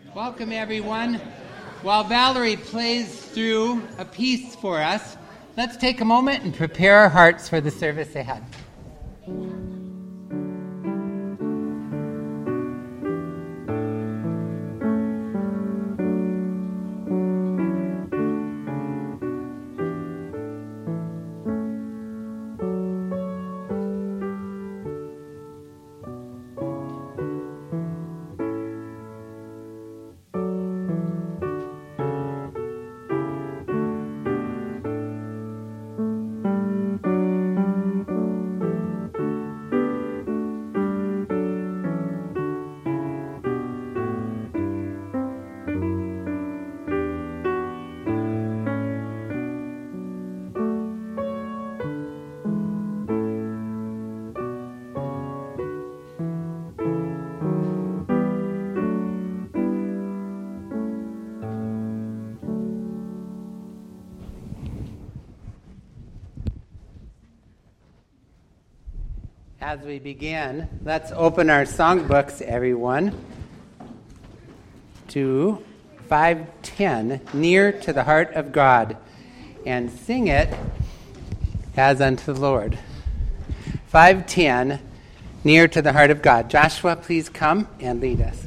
Welcome, everyone. While Valerie plays through a piece for us, let's take a moment and prepare our hearts for the service ahead. As we begin, let's open our songbooks, everyone, to 510, Near to the Heart of God, and sing it as unto the Lord. 510, Near to the Heart of God. Joshua, please come and lead us.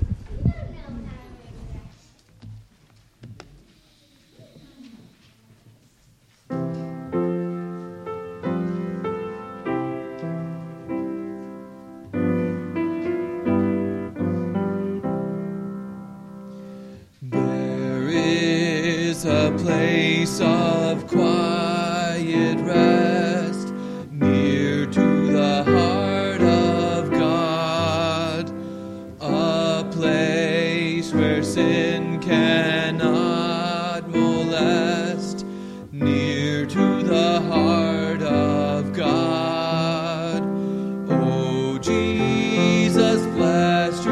A place of quiet rest, near to the heart of God, a place where sin cannot molest, near to the heart of God. O Jesus, blessed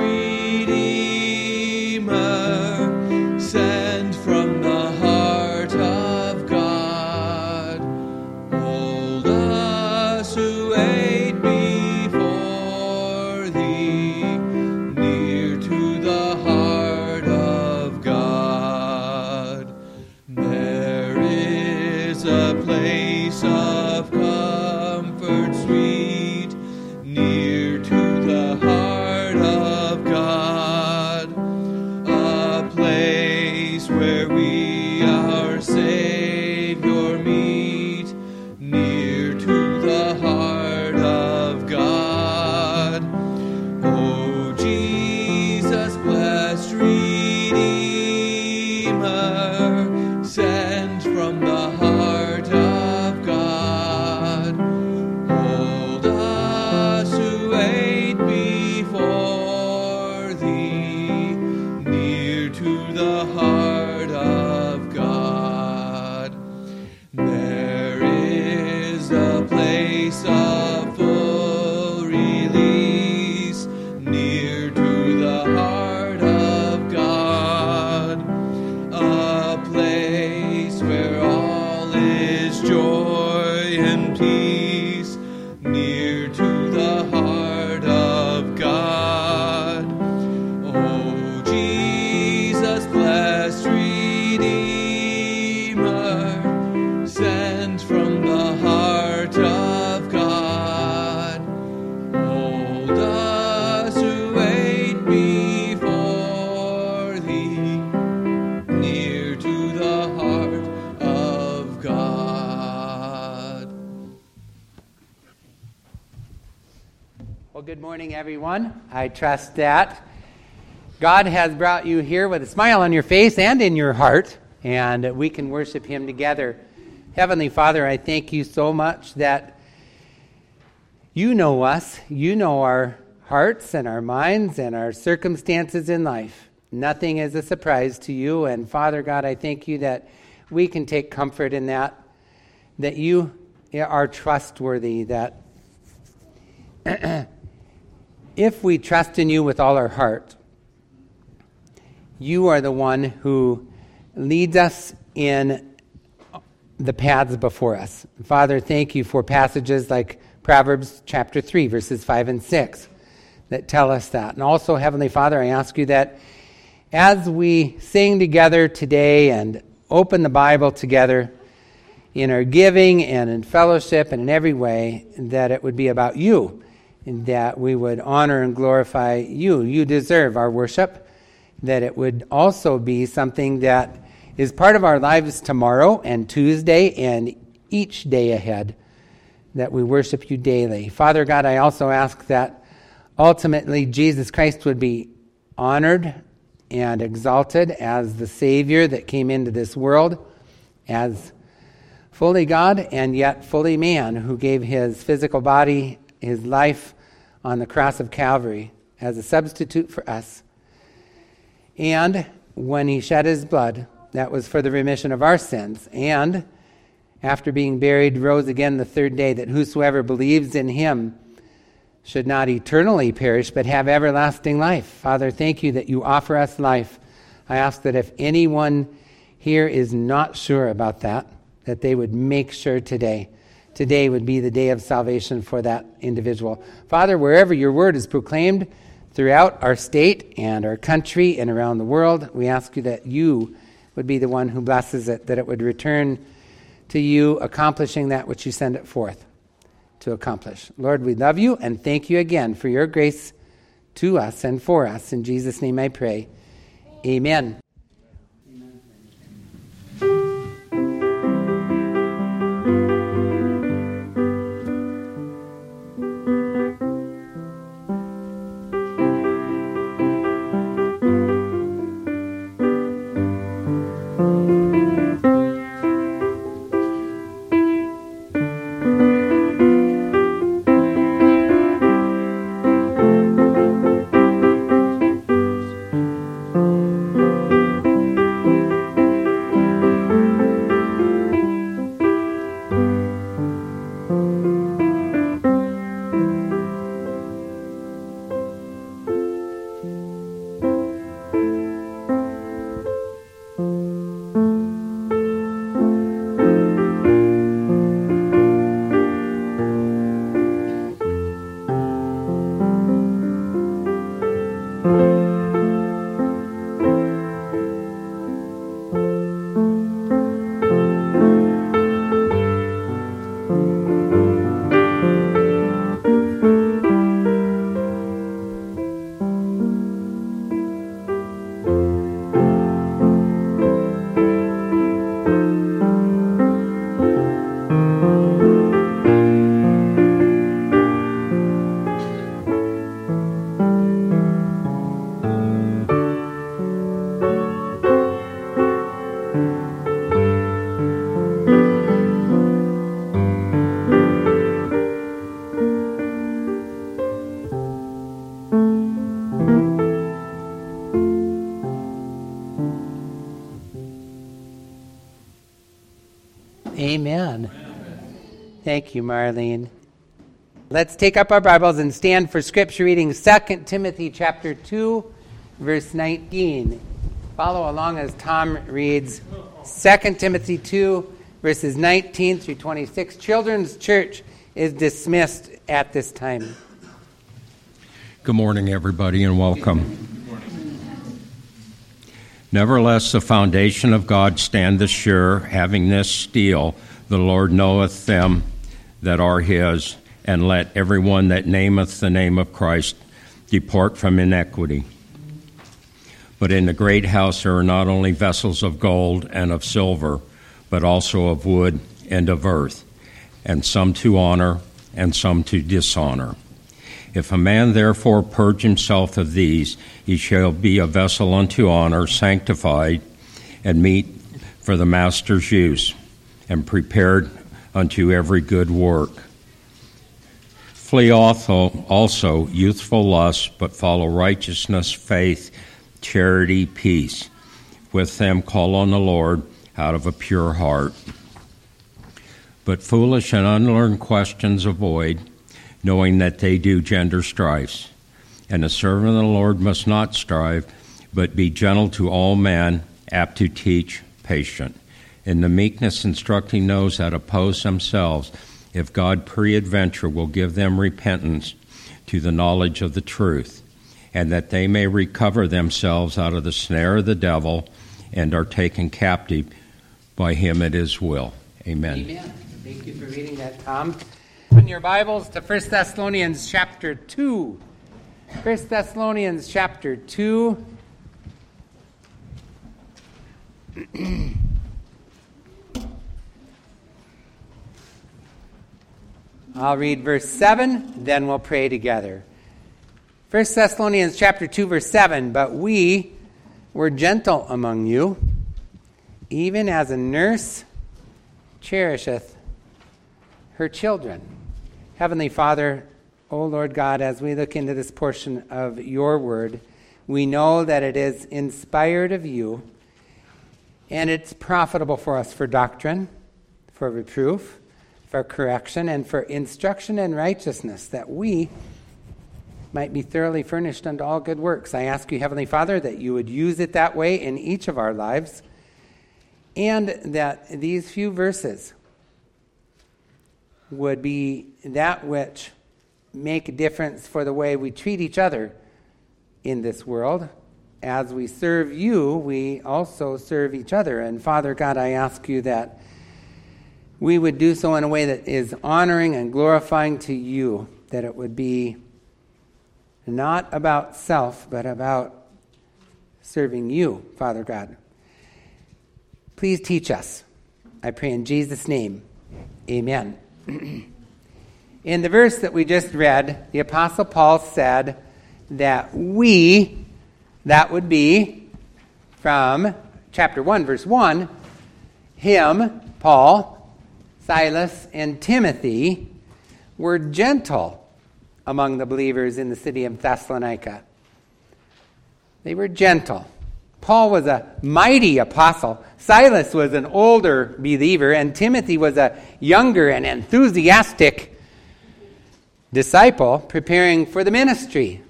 Redeemer, sent from the Good morning, everyone. I trust that God has brought you here with a smile on your face and in your heart, and we can worship Him together. Heavenly Father, I thank you so much that you know us, you know our hearts and our minds and our circumstances in life. Nothing is a surprise to you, and Father God, I thank you that we can take comfort in that you are trustworthy, that if we trust in you with all our heart, you are the one who leads us in the paths before us. Father, thank you for passages like Proverbs chapter 3, verses 5 and 6 that tell us that. And also, Heavenly Father, I ask you that as we sing together today and open the Bible together in our giving and in fellowship and in every way, that it would be about you, and that we would honor and glorify you. You deserve our worship, that it would also be something that is part of our lives tomorrow and Tuesday and each day ahead, that we worship you daily. Father God, I also ask that ultimately Jesus Christ would be honored and exalted as the Savior that came into this world as fully God and yet fully man, who gave his physical body, his life on the cross of Calvary as a substitute for us. And when he shed his blood, that was for the remission of our sins. And after being buried, rose again the third day, that whosoever believes in him should not eternally perish, but have everlasting life. Father, thank you that you offer us life. I ask that if anyone here is not sure about that they would make sure today would be the day of salvation for that individual. Father, wherever your word is proclaimed throughout our state and our country and around the world, we ask you that you would be the one who blesses it, that it would return to you, accomplishing that which you send it forth to accomplish. Lord, we love you and thank you again for your grace to us and for us. In Jesus' name I pray. Amen. Amen. Thank you, Marlene. Let's take up our Bibles and stand for scripture reading 2 Timothy chapter 2, verse 19. Follow along as Tom reads 2 Timothy 2, verses 19 through 26. Children's Church is dismissed at this time. Good morning, everybody, and welcome. Nevertheless, the foundation of God standeth sure, having this seal, the Lord knoweth them that are his, and let every one that nameth the name of Christ depart from iniquity. But in the great house there are not only vessels of gold and of silver, but also of wood and of earth, and some to honor and some to dishonor. If a man therefore purge himself of these, he shall be a vessel unto honor, sanctified, and meet for the master's use, and prepared unto every good work. Flee also youthful lust, but follow righteousness, faith, charity, peace. With them call on the Lord out of a pure heart. But foolish and unlearned questions avoid, knowing that they do gender strifes. And the servant of the Lord must not strive, but be gentle to all men, apt to teach, patient. In the meekness instructing those that oppose themselves, if God peradventure will give them repentance to the knowledge of the truth, and that they may recover themselves out of the snare of the devil and are taken captive by him at his will. Amen. Amen. Thank you for reading that, Tom. Open your Bibles to 1 Thessalonians chapter 2. 1 Thessalonians chapter 2. I'll read verse 7, then we'll pray together. 1 Thessalonians chapter 2, verse 7, "But we were gentle among you, even as a nurse cherisheth her children." Heavenly Father, O Lord God, as we look into this portion of your word, we know that it is inspired of you, and it's profitable for us for doctrine, for reproof, for correction, and for instruction in righteousness, that we might be thoroughly furnished unto all good works. I ask you, Heavenly Father, that you would use it that way in each of our lives, and that these few verses would be that which make a difference for the way we treat each other in this world. As we serve you, we also serve each other. And Father God, I ask you that we would do so in a way that is honoring and glorifying to you, that it would be not about self, but about serving you, Father God. Please teach us. I pray in Jesus' name. Amen. In the verse that we just read, the Apostle Paul said that we, that would be from chapter 1, verse 1, him, Paul, Silas, and Timothy were gentle among the believers in the city of Thessalonica. They were gentle. Paul was a mighty apostle. Silas was an older believer, and Timothy was a younger and enthusiastic disciple preparing for the ministry.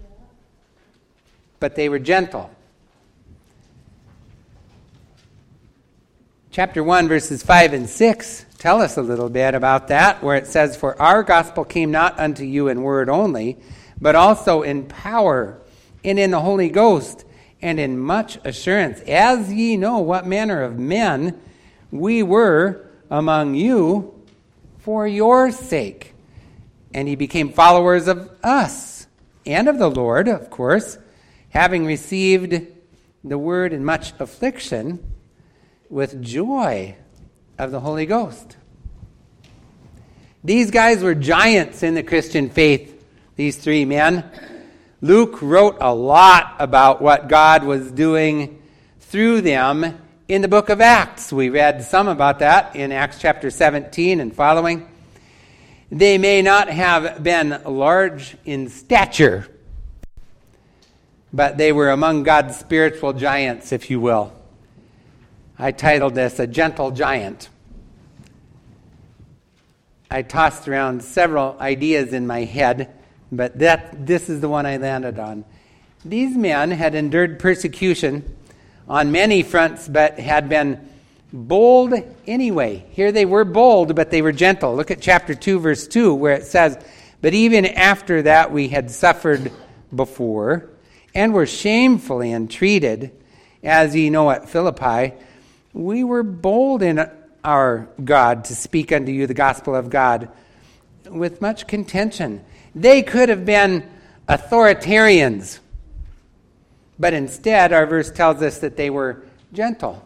But they were gentle. Chapter 1, verses 5 and 6 tell us a little bit about that, where it says, "For our gospel came not unto you in word only, but also in power, and in the Holy Ghost, and in much assurance, as ye know what manner of men we were among you for your sake." And ye became followers of us, and of the Lord, of course, having received the word in much affliction, with joy of the Holy Ghost. These guys were giants in the Christian faith, these three men. Luke wrote a lot about what God was doing through them in the book of Acts. We read some about that in Acts chapter 17 and following. They may not have been large in stature, but they were among God's spiritual giants, if you will. I titled this "A Gentle Giant." I tossed around several ideas in my head, but this is the one I landed on. These men had endured persecution on many fronts, but had been bold anyway. Here they were bold, but they were gentle. Look at chapter 2, verse 2, where it says, "But even after that we had suffered before, and were shamefully entreated, as ye know at Philippi, we were bold in our God to speak unto you the gospel of God with much contention." They could have been authoritarians, but instead our verse tells us that they were gentle.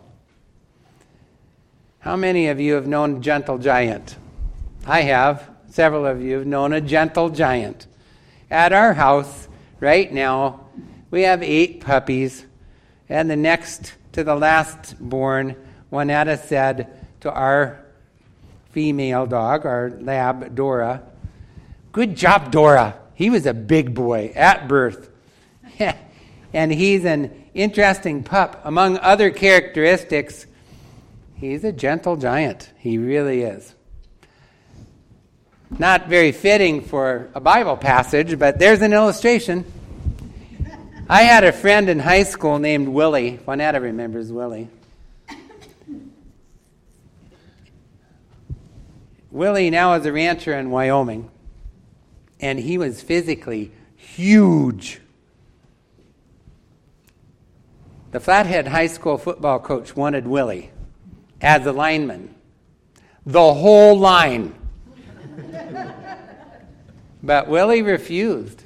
How many of you have known a gentle giant? I have. Several of you have known a gentle giant. At our house right now, we have 8 puppies, and the next to the last born, Juanetta said to our female dog, our lab, Dora, "Good job, Dora. He was a big boy at birth." And he's an interesting pup. Among other characteristics, he's a gentle giant. He really is. Not very fitting for a Bible passage, but there's an illustration. I had a friend in high school named Willie. Juanetta remembers Willie. Willie now is a rancher in Wyoming, and he was physically huge. The Flathead High School football coach wanted Willie as a lineman. The whole line. But Willie refused.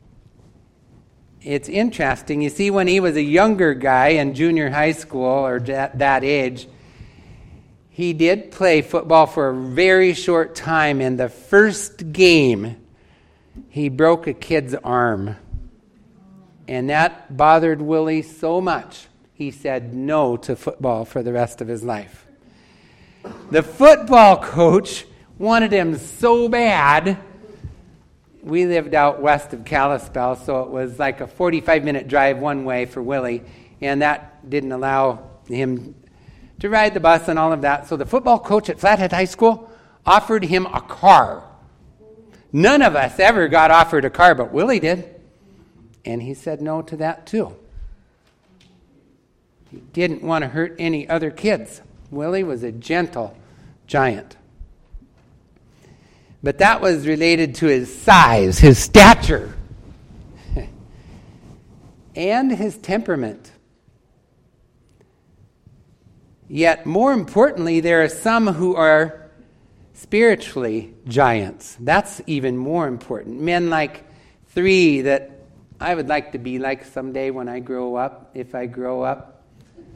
It's interesting. You see, when he was a younger guy in junior high school or that age, he did play football for a very short time. In the first game, he broke a kid's arm. And that bothered Willie so much, he said no to football for the rest of his life. The football coach wanted him so bad. We lived out west of Kalispell, so it was like a 45-minute drive one way for Willie, and that didn't allow him to ride the bus and all of that. So the football coach at Flathead High School offered him a car. None of us ever got offered a car, but Willie did. And he said no to that too. He didn't want to hurt any other kids. Willie was a gentle giant. But that was related to his size, his stature, and his temperament. Yet, more importantly, there are some who are spiritually giants. That's even more important. Men like 3 that I would like to be like someday when I grow up, if I grow up.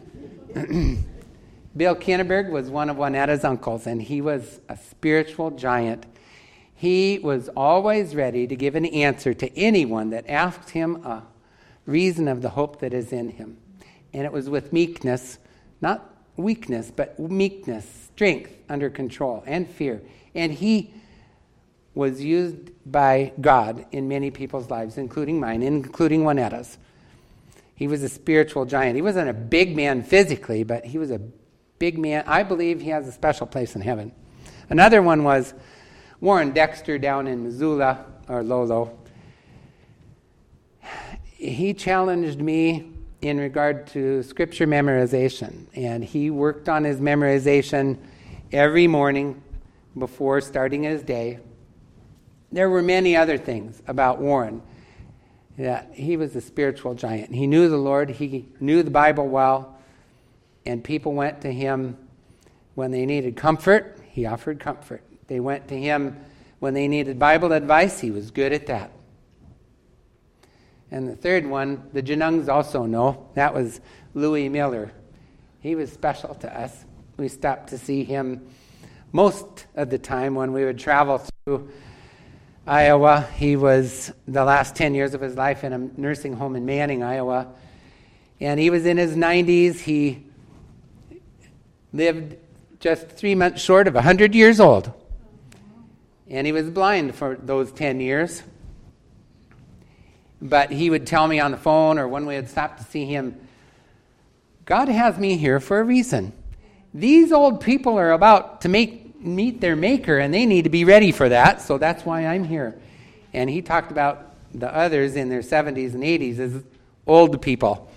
Bill Kinneberg was one of Juaneta's uncles, and he was a spiritual giant. He was always ready to give an answer to anyone that asked him a reason of the hope that is in him. And it was with meekness, not weakness, but meekness, strength under control, and fear. And he was used by God in many people's lives, including mine, including Juaneta's. He was a spiritual giant. He wasn't a big man physically, but he was a big man. I believe he has a special place in heaven. Another one was Warren Dexter down in Missoula, or Lolo. He challenged me in regard to scripture memorization, and he worked on his memorization every morning before starting his day. There were many other things about Warren. That he was a spiritual giant. He knew the Lord, he knew the Bible well, and people went to him when they needed comfort. He offered comfort. They went to him when they needed Bible advice. He was good at that. And the third one, the Janungs also know, that was Louis Miller. He was special to us. We stopped to see him most of the time when we would travel through Iowa. He was the last 10 years of his life in a nursing home in Manning, Iowa. And he was in his 90s. He lived just 3 months short of 100 years old. And he was blind for those 10 years. But he would tell me on the phone or when we would stop to see him, God has me here for a reason. These old people are about to meet their maker, and they need to be ready for that, so that's why I'm here. And he talked about the others in their 70s and 80s as old people.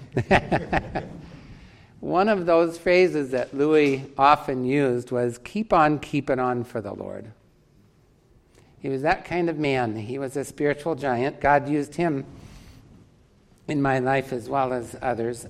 One of those phrases that Louis often used was, keep on keeping on for the Lord. He was that kind of man. He was a spiritual giant. God used him in my life as well as others.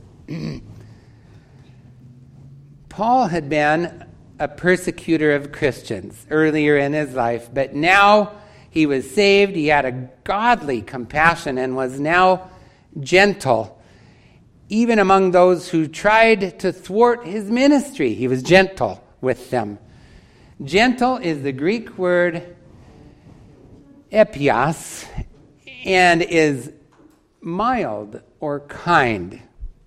Paul had been a persecutor of Christians earlier in his life, but now he was saved. He had a godly compassion and was now gentle. Even among those who tried to thwart his ministry, he was gentle with them. Gentle is the Greek word epios, and is mild or kind.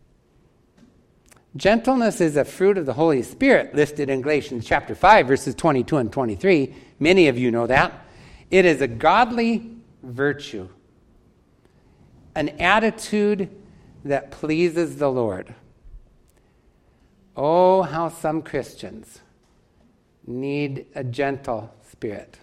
Gentleness is a fruit of the Holy Spirit listed in Galatians chapter 5, verses 22 and 23. Many of you know that. It is a godly virtue, an attitude that pleases the Lord. Oh, how some Christians need a gentle spirit.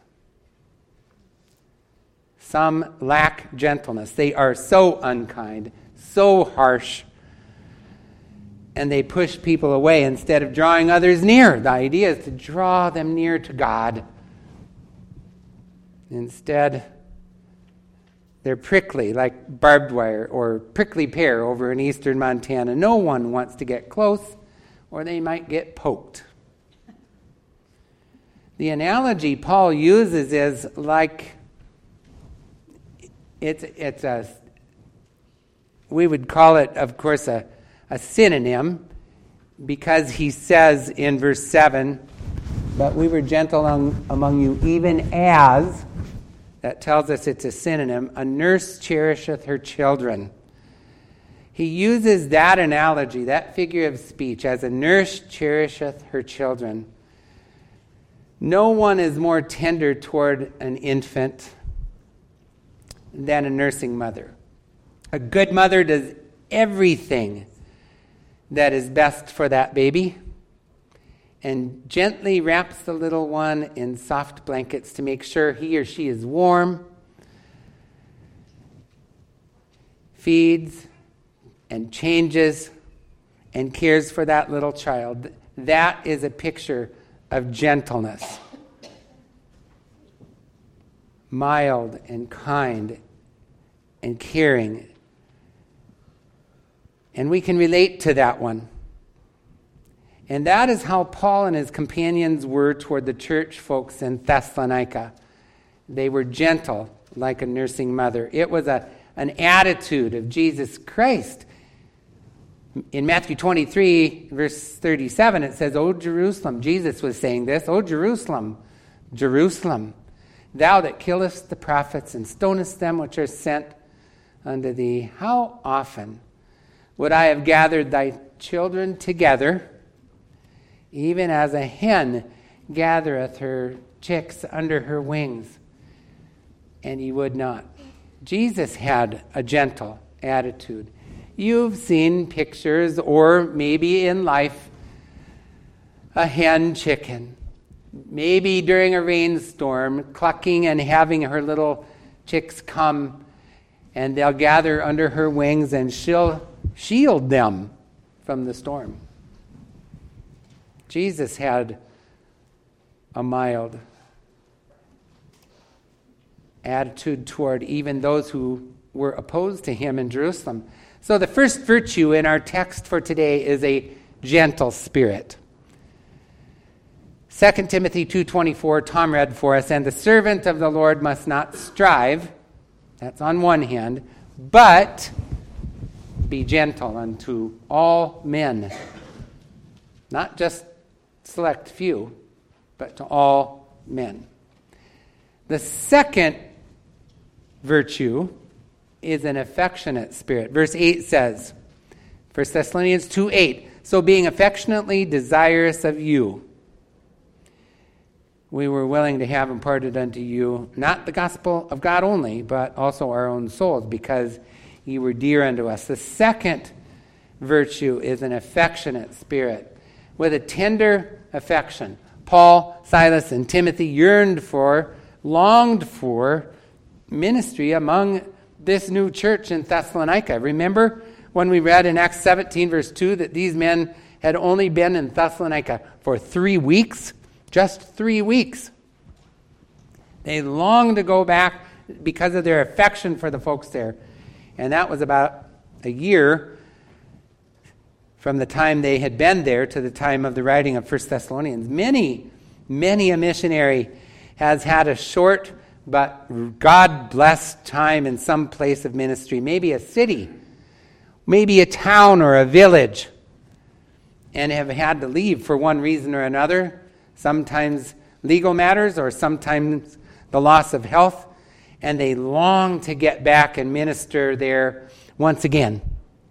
Some lack gentleness. They are so unkind, so harsh, and they push people away instead of drawing others near. The idea is to draw them near to God. Instead, They're prickly, like barbed wire or prickly pear over in eastern Montana. No one wants to get close, or they might get poked. The analogy Paul uses is like we would call it, of course, a synonym, because he says in verse 7, but we were gentle among you, even as, that tells us it's a synonym, a nurse cherisheth her children. He uses that analogy, that figure of speech, as a nurse cherisheth her children. No one is more tender toward an infant than a nursing mother. A good mother does everything that is best for that baby and gently wraps the little one in soft blankets to make sure he or she is warm, feeds and changes and cares for that little child. That is a picture of gentleness. Mild and kind and caring. And we can relate to that one. And that is how Paul and his companions were toward the church folks in Thessalonica. They were gentle, like a nursing mother. It was an attitude of Jesus Christ. In Matthew 23, verse 37, it says, O Jerusalem, Jesus was saying this, O Jerusalem, Jerusalem, thou that killest the prophets and stonest them which are sent unto thee, how often would I have gathered thy children together, even as a hen gathereth her chicks under her wings, and ye would not. Jesus had a gentle attitude. You've seen pictures, or maybe in life, a hen chicken. Maybe during a rainstorm, clucking and having her little chicks come, and they'll gather under her wings, and she'll shield them from the storm. Jesus had a mild attitude toward even those who were opposed to him in Jerusalem. So the first virtue in our text for today is a gentle spirit. 2 Timothy 2:24, Tom read for us, and the servant of the Lord must not strive, that's on one hand, but be gentle unto all men. Not just select few, but to all men. The second virtue is an affectionate spirit. Verse 8 says, 1 Thessalonians 2:8, so being affectionately desirous of you, we were willing to have imparted unto you not the gospel of God only, but also our own souls, because you were dear unto us. The second virtue is an affectionate spirit, with a tender affection. Paul, Silas, and Timothy longed for ministry among this new church in Thessalonica. Remember when we read in Acts 17, verse 2, that these men had only been in Thessalonica for 3 weeks? Just 3 weeks. They longed to go back because of their affection for the folks there. And that was about a year from the time they had been there to the time of the writing of 1 Thessalonians. Many a missionary has had a short but God-blessed time in some place of ministry, maybe a city, maybe a town or a village, and have had to leave for one reason or another, sometimes legal matters or sometimes the loss of health, and they long to get back and minister there once again.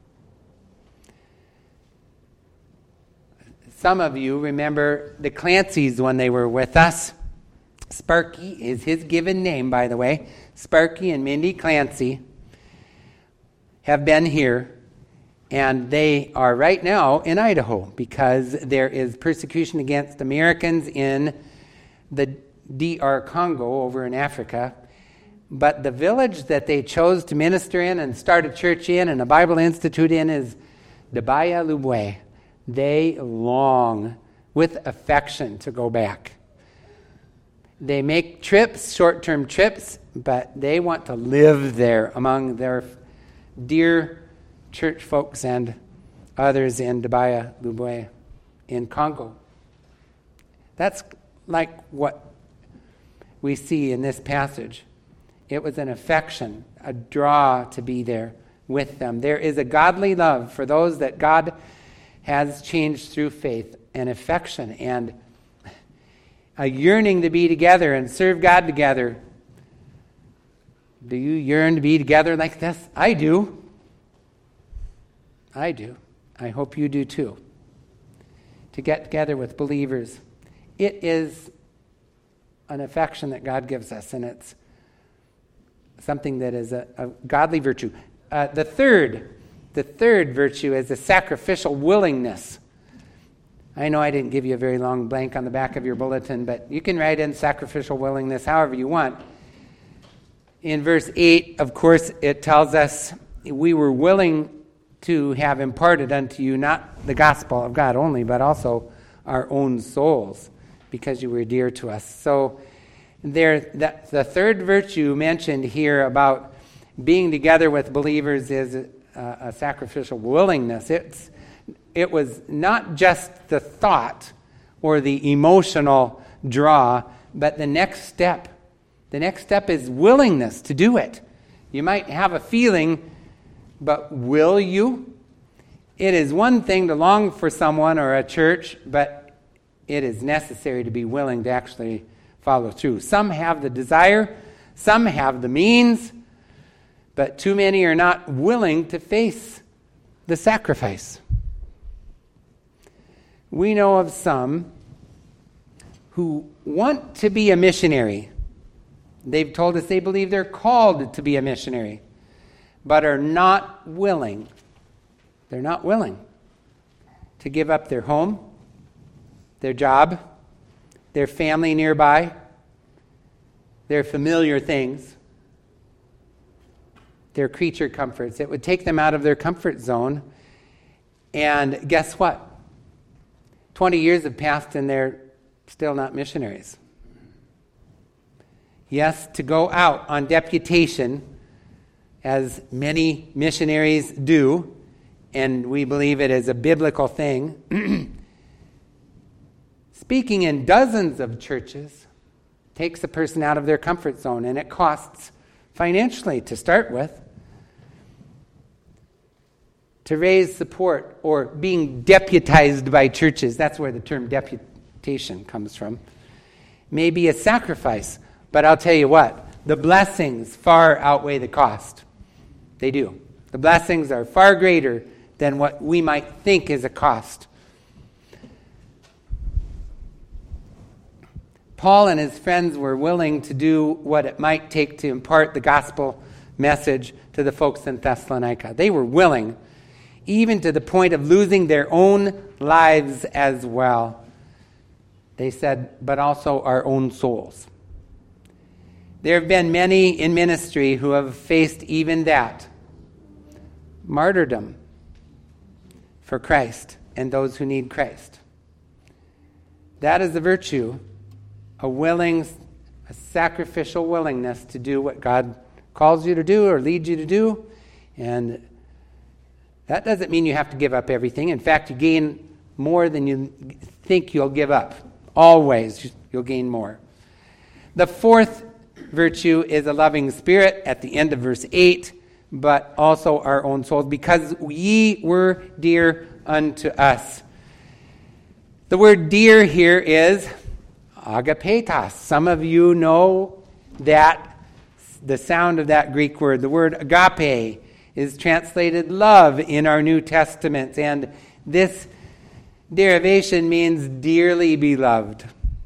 Some of you remember the Clancys when they were with us. Sparky is his given name, by the way. Sparky and Mindy Clancy have been here, and they are right now in Idaho because there is persecution against Americans in the DR Congo over in Africa. But the village that they chose to minister in and start a church in and a Bible Institute in is Debaya Lubwe. They long with affection to go back. They make trips, short-term trips, but they want to live there among their dear church folks and others in Dabaya, Lubwe, in Congo. That's like what we see in this passage. It was an affection, a draw to be there with them. There is a godly love for those that God has changed through faith, an affection and a yearning to be together and serve God together. Do you yearn to be together like this? I do. I do. I hope you do too. To get together with believers. It is an affection that God gives us, and it's something that is a godly virtue. The third virtue is a sacrificial willingness. I know I didn't give you a very long blank on the back of your bulletin, but you can write in sacrificial willingness however you want. In verse 8, of course, it tells us we were willing to have imparted unto you not the gospel of God only, but also our own souls, because you were dear to us. So the third virtue mentioned here about being together with believers is a sacrificial willingness. It was not just the thought or the emotional draw, but the next step. The next step is willingness to do it. You might have a feeling, but will you? It is one thing to long for someone or a church, but it is necessary to be willing to actually follow through. Some have the desire, some have the means, but too many are not willing to face the sacrifice. We know of some who want to be a missionary. They've told us they believe they're called to be a missionary, but are not willing. They're not willing to give up their home, their job, their family nearby, their familiar things, their creature comforts. It would take them out of their comfort zone. And guess what? 20 years have passed and they're still not missionaries. Yes, to go out on deputation, as many missionaries do, and we believe it is a biblical thing, speaking in dozens of churches takes a person out of their comfort zone, and it costs financially to start with. To raise support or being deputized by churches, that's where the term deputation comes from, may be a sacrifice. But I'll tell you what, the blessings far outweigh the cost. They do. The blessings are far greater than what we might think is a cost. Paul and his friends were willing to do what it might take to impart the gospel message to the folks in Thessalonica. They were willing, even to the point of losing their own lives as well. They said, but also our own souls. There have been many in ministry who have faced even that. Martyrdom for Christ and those who need Christ. That is a virtue, a sacrificial willingness to do what God calls you to do or leads you to do. And that doesn't mean you have to give up everything. In fact, you gain more than you think you'll give up. Always, you'll gain more. The fourth virtue is a loving spirit at the end of verse 8, but also our own souls, because ye were dear unto us. The word dear here is agapetos. Some of you know that the sound of that Greek word. The word agape is translated love in our New Testament, and this derivation means dearly beloved.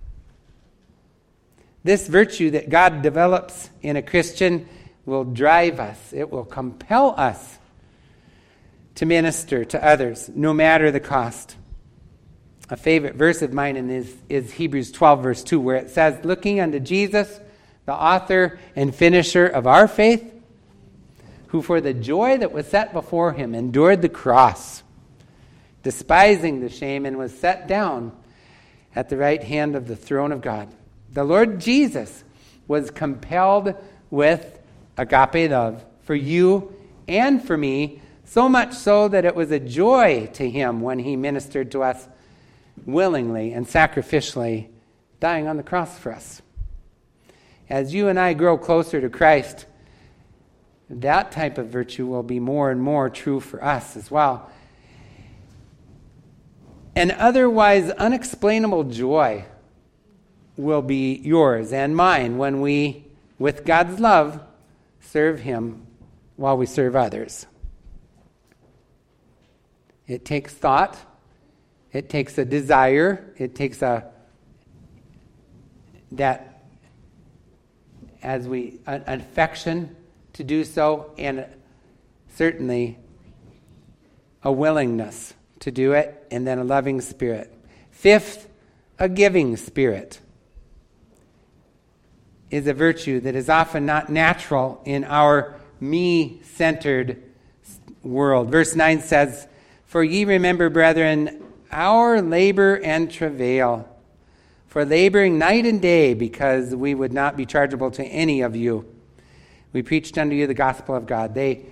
This virtue that God develops in a Christian will drive us. It will compel us to minister to others, no matter the cost. A favorite verse of mine is Hebrews 12, verse 2, where it says, looking unto Jesus, the author and finisher of our faith, who for the joy that was set before him endured the cross, despising the shame, and was set down at the right hand of the throne of God. The Lord Jesus was compelled with agape love for you and for me, so much so that it was a joy to him when he ministered to us willingly and sacrificially, dying on the cross for us. As you and I grow closer to Christ, that type of virtue will be more and more true for us as well. An otherwise unexplainable joy will be yours and mine when we, with God's love, serve him while we serve others. It takes thought. It takes a desire. It takes an affection to do so, and certainly a willingness to do it, and then a loving spirit. Fifth, a giving spirit is a virtue that is often not natural in our me-centered world. Verse 9 says, "For ye remember, brethren, our labor and travail, for laboring night and day, because we would not be chargeable to any of you. We preached unto you the gospel of God." They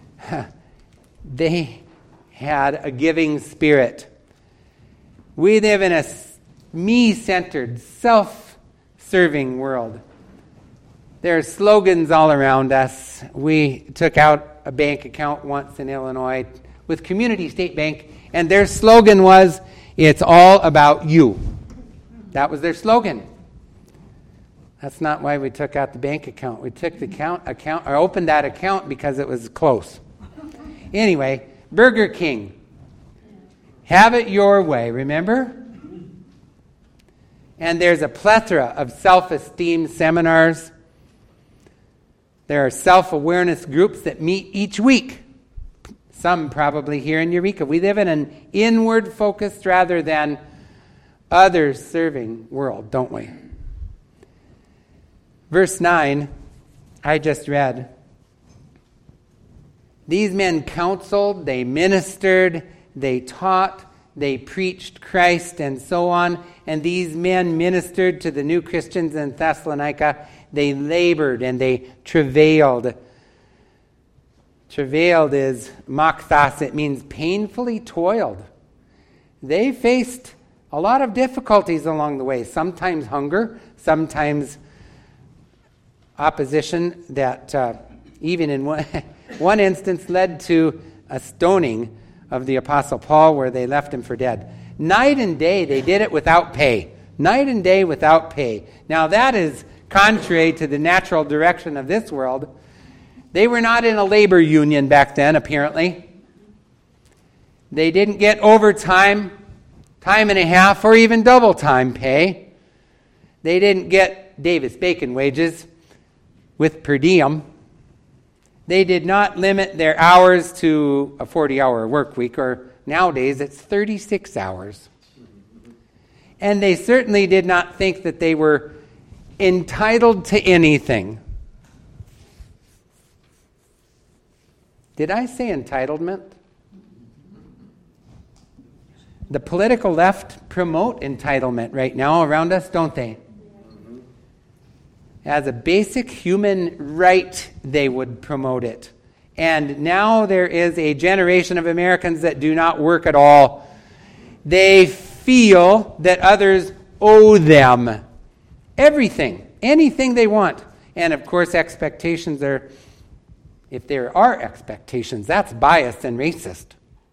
had a giving spirit. We live in a me-centered, self-serving world. There are slogans all around us. We took out a bank account once in Illinois with Community State Bank, and their slogan was, "It's all about you." That was their slogan. That's not why we took out the bank account. We took the account or opened that account because it was close. Anyway, Burger King. Have it your way, remember? And there's a plethora of self-esteem seminars. There are self-awareness groups that meet each week. Some probably here in Eureka. We live in an inward-focused rather than others-serving world, don't we? Verse 9, I just read. These men counseled, they ministered, they taught, they preached Christ, and so on. And these men ministered to the new Christians in Thessalonica. They labored and they travailed. Travailed is makthas. It means painfully toiled. They faced a lot of difficulties along the way. Sometimes hunger, sometimes opposition that even in one instance led to a stoning of the Apostle Paul, where they left him for dead. Night and day, they did it without pay. Night and day without pay. Now that is contrary to the natural direction of this world. They were not in a labor union back then, apparently. They didn't get overtime, time and a half, or even double time pay. They didn't get Davis-Bacon wages with per diem. They did not limit their hours to a 40-hour work week, or nowadays it's 36 hours. And they certainly did not think that they were entitled to anything. Did I say entitlement? The political left promote entitlement right now around us, don't they? As a basic human right, they would promote it. And now there is a generation of Americans that do not work at all. They feel that others owe them everything, anything they want. And of course, expectations are, if there are expectations, that's biased and racist.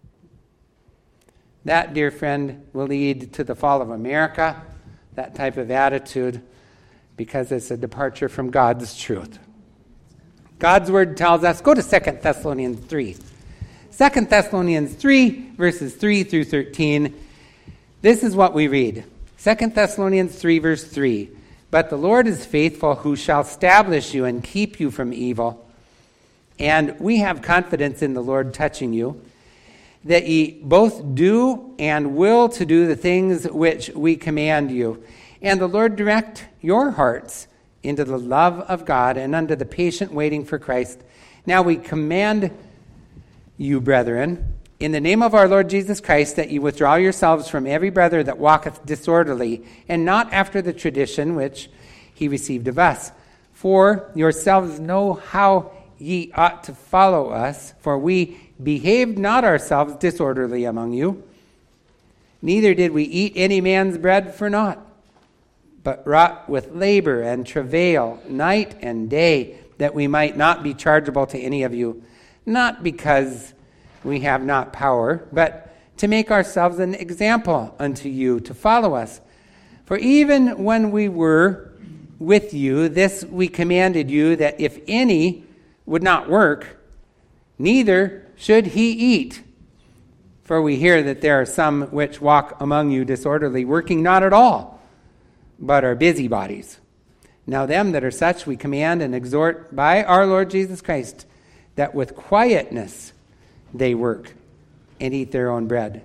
That, dear friend, will lead to the fall of America, that type of attitude, because it's a departure from God's truth. God's word tells us, go to 2 Thessalonians 3. 2 Thessalonians 3, verses 3 through 13. This is what we read. 2 Thessalonians 3, verse 3. But the Lord is faithful, who shall establish you and keep you from evil. And we have confidence in the Lord touching you, that ye both do and will to do the things which we command you. And the Lord direct your hearts into the love of God and unto the patient waiting for Christ. Now we command you, brethren, in the name of our Lord Jesus Christ, that ye withdraw yourselves from every brother that walketh disorderly, and not after the tradition which he received of us. For yourselves know how ye ought to follow us, for we behaved not ourselves disorderly among you, neither did we eat any man's bread for naught, but wrought with labor and travail night and day, that we might not be chargeable to any of you, not because we have not power, but to make ourselves an example unto you to follow us. For even when we were with you, this we commanded you, that if any would not work, neither should he eat. For we hear that there are some which walk among you disorderly, working not at all, but are busybodies. Now them that are such we command and exhort by our Lord Jesus Christ, that with quietness they work and eat their own bread.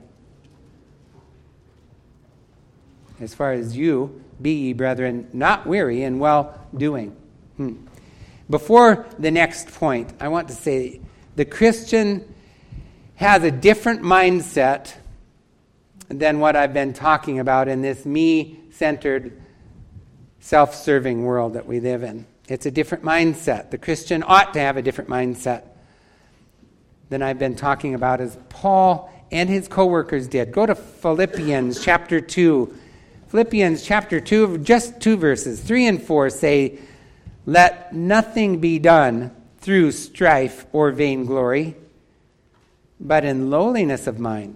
As far as you, be ye, brethren, not weary in well-doing. Before the next point, I want to say the Christian has a different mindset than what I've been talking about in this me-centered, self-serving world that we live in. It's a different mindset. The Christian ought to have a different mindset than I've been talking about, as Paul and his co-workers did. Go to Philippians chapter 2. Philippians chapter 2, just 2 verses, 3 and 4 say, "Let nothing be done through strife or vainglory, but in lowliness of mind."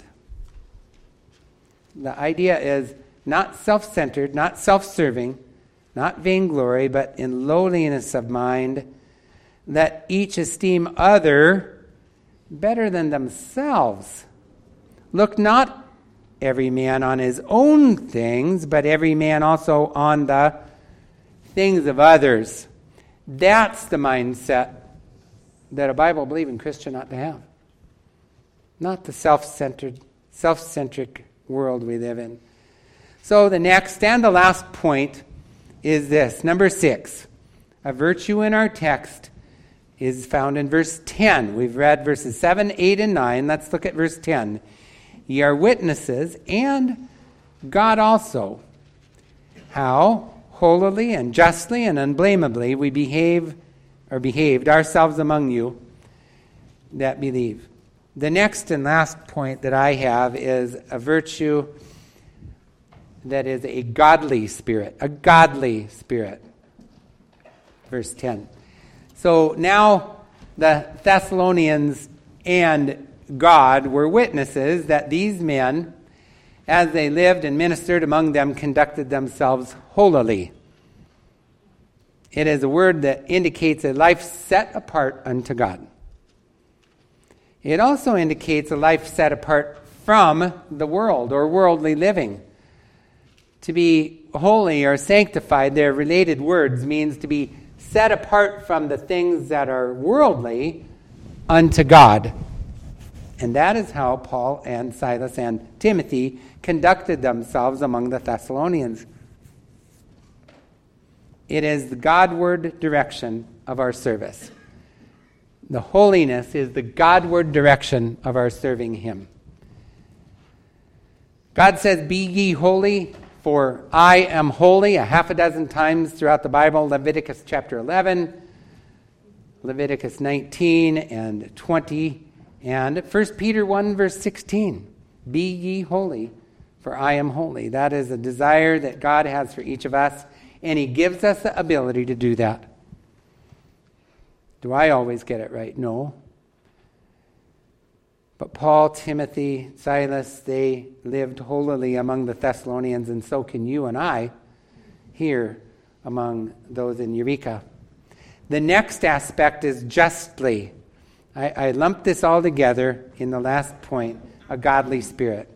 The idea is not self-centered, not self-serving, not vainglory, but in lowliness of mind, let each esteem other better than themselves. Look not every man on his own things, but every man also on the things of others. That's the mindset that a Bible-believing Christian ought to have. Not the self-centric world we live in. So the next and the last point is this. Number 6. A virtue in our text is found in verse 10. We've read verses 7, 8, and 9. Let's look at verse 10. Ye are witnesses, and God also, how holily and justly and unblameably we behaved ourselves among you that believe. The next and last point that I have is a virtue that is a godly spirit. A godly spirit. Verse 10. So now the Thessalonians and God were witnesses that these men, as they lived and ministered among them, conducted themselves holily. It is a word that indicates a life set apart unto God. It also indicates a life set apart from the world or worldly living. To be holy or sanctified, their related words, means to be set apart from the things that are worldly unto God. And that is how Paul and Silas and Timothy conducted themselves among the Thessalonians. It is the Godward direction of our service. The holiness is the Godward direction of our serving Him. God says, "Be ye holy, for I am holy," a half a dozen times throughout the Bible. Leviticus chapter 11, Leviticus 19 and 20, and 1 Peter 1 verse 16. "Be ye holy, for I am holy." That is a desire that God has for each of us, and He gives us the ability to do that. Do I always get it right? No. But Paul, Timothy, Silas, they lived holily among the Thessalonians, and so can you and I here among those in Eureka. The next aspect is justly. I lumped this all together in the last point, a godly spirit.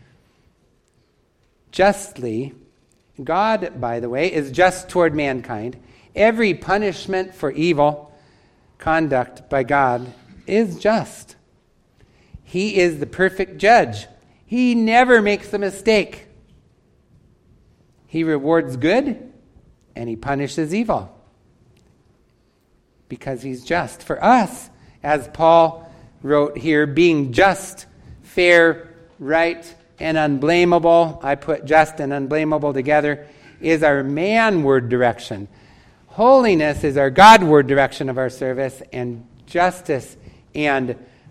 Justly, God, by the way, is just toward mankind. Every punishment for evil conduct by God is just. He is the perfect judge. He never makes a mistake. He rewards good and He punishes evil because He's just. For us, as Paul wrote here, being just, fair, right, and unblameable, I put just and unblameable together, is our manward direction. Holiness is our Godward direction of our service, and justice and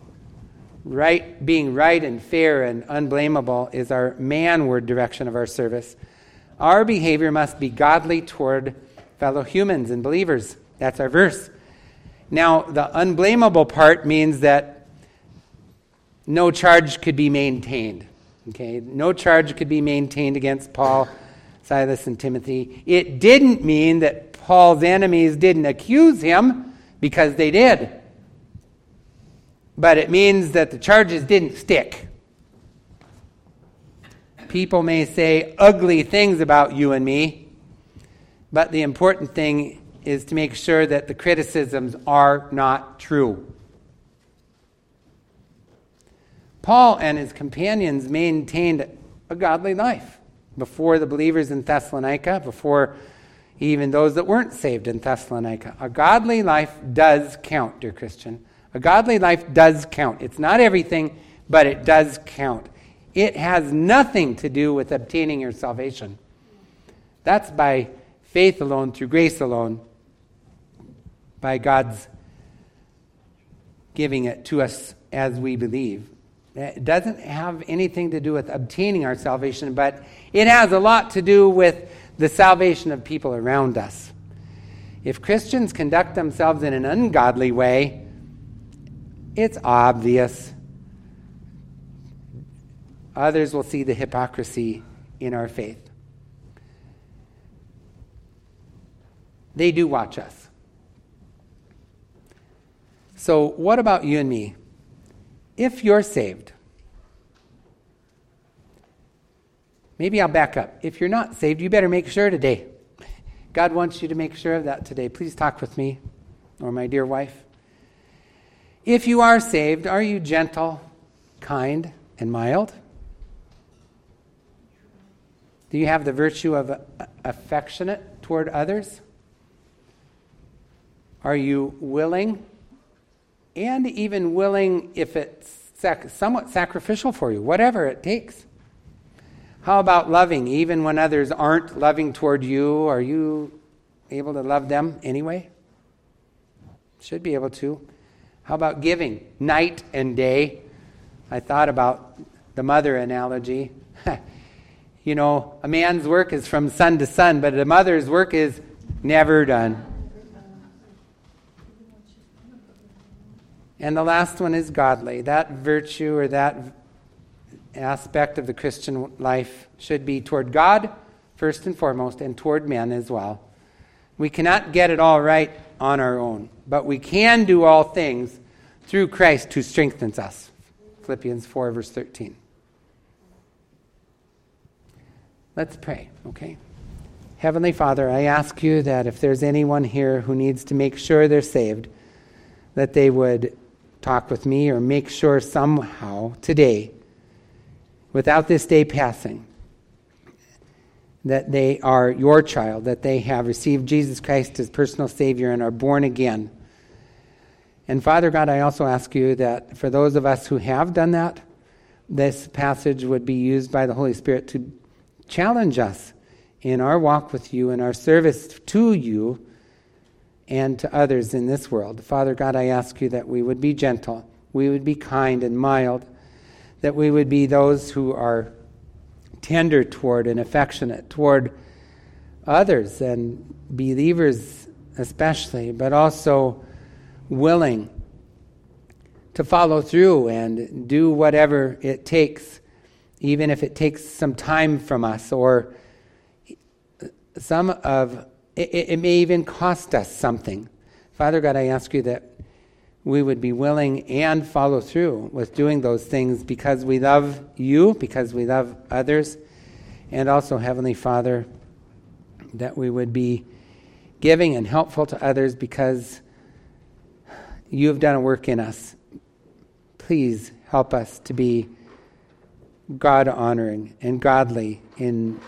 being right and fair and unblameable is our manward direction of our service. Our behavior must be godly toward fellow humans and believers. That's our verse. Now, the unblameable part means that no charge could be maintained. Okay, no charge could be maintained against Paul, Silas, and Timothy. It didn't mean that Paul's enemies didn't accuse him, because they did. But it means that the charges didn't stick. People may say ugly things about you and me, but the important thing is to make sure that the criticisms are not true. Paul and his companions maintained a godly life before the believers in Thessalonica, before even those that weren't saved in Thessalonica. A godly life does count, dear Christian. A godly life does count. It's not everything, but it does count. It has nothing to do with obtaining your salvation. That's by faith alone, through grace alone, by God's giving it to us as we believe. It doesn't have anything to do with obtaining our salvation, but it has a lot to do with the salvation of people around us. If Christians conduct themselves in an ungodly way, it's obvious. Others will see the hypocrisy in our faith. They do watch us. So what about you and me? If you're saved, maybe I'll back up. If you're not saved, you better make sure today. God wants you to make sure of that today. Please talk with me or my dear wife. If you are saved, are you gentle, kind, and mild? Do you have the virtue of affectionate toward others? Are you willing, and even willing if it's somewhat sacrificial for you, whatever it takes? How about loving, even when others aren't loving toward you? Are you able to love them anyway? Should be able to. How about giving, night and day? I thought about the mother analogy. You know, a man's work is from sun to sun, but a mother's work is never done. And the last one is godly. That virtue or that aspect of the Christian life should be toward God first and foremost, and toward men as well. We cannot get it all right on our own, but we can do all things through Christ who strengthens us. Philippians 4, verse 13. Let's pray, okay? Heavenly Father, I ask you that if there's anyone here who needs to make sure they're saved, that they would talk with me or make sure somehow today, without this day passing, that they are your child, that they have received Jesus Christ as personal Savior and are born again. And Father God, I also ask you that for those of us who have done that, this passage would be used by the Holy Spirit to challenge us in our walk with you and our service to you and to others in this world. Father God, I ask you that we would be gentle, we would be kind and mild, that we would be those who are tender toward and affectionate toward others and believers especially, but also willing to follow through and do whatever it takes, even if it takes some time from us, or it may even cost us something. Father God, I ask you that we would be willing and follow through with doing those things because we love you, because we love others, and also, Heavenly Father, that we would be giving and helpful to others because you have done a work in us. Please help us to be God-honoring and godly in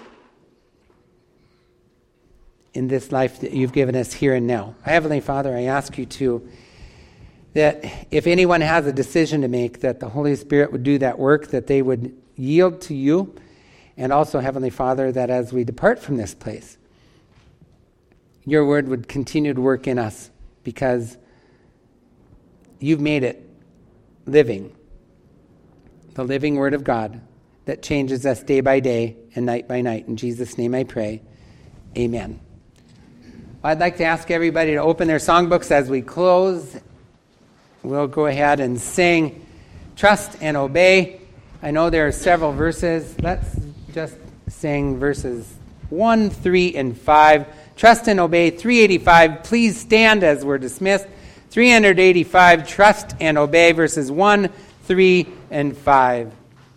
this life that you've given us here and now. Heavenly Father, I ask you that if anyone has a decision to make, that the Holy Spirit would do that work, that they would yield to you, and also, Heavenly Father, that as we depart from this place, your word would continue to work in us because you've made it living. The living word of God that changes us day by day and night by night. In Jesus' name I pray. Amen. I'd like to ask everybody to open their songbooks as we close. We'll go ahead and sing Trust and Obey. I know there are several verses. Let's just sing verses 1, 3, and 5. Trust and Obey, 385. Please stand as we're dismissed. 385, Trust and Obey, verses 1, 3, and 5.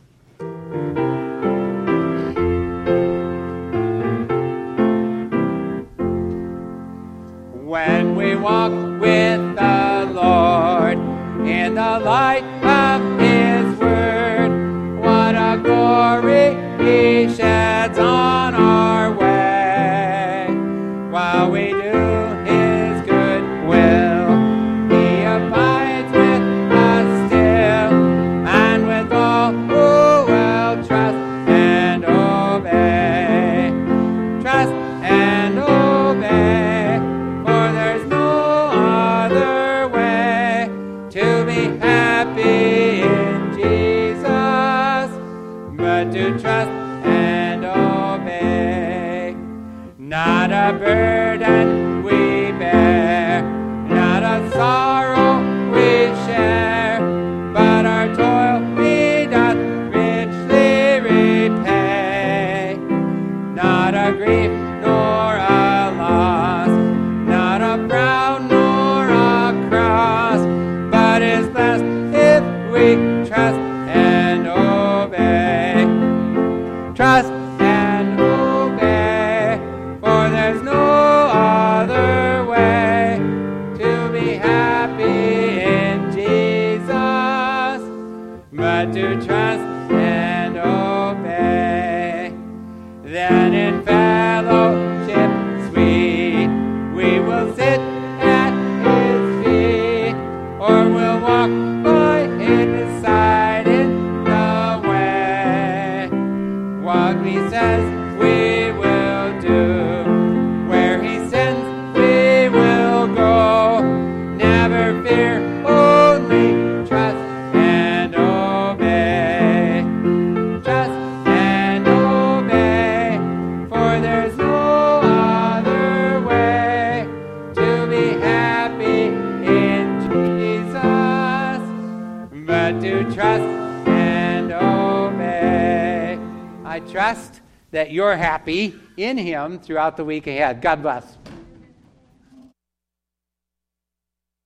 When we walk with the Lord in the light of His word, what a glory He sheds on our way. While we do His good will, He abides with us still, and with all who will trust and obey. Trust and obey, for there's no other way to be happy in Jesus, but to trust and obey. Not a burden we bear, not a sorrow we share, but our toil He doth richly repay. Not a grief nor a loss, not a frown nor a cross, but is blessed if we trust and obey. Trust and obey, for there's no other way to be happy in Jesus, but to trust and obey. Then in fellowship sweet, we will sit at His feet, or we'll walk by His side in the way. What He says we will do, where He sends we will go. Never fear, only trust and obey. Trust and obey, for there's no other way to be happy in Jesus, but to trust and obey. I trust that you're happy in Him throughout the week ahead. God bless.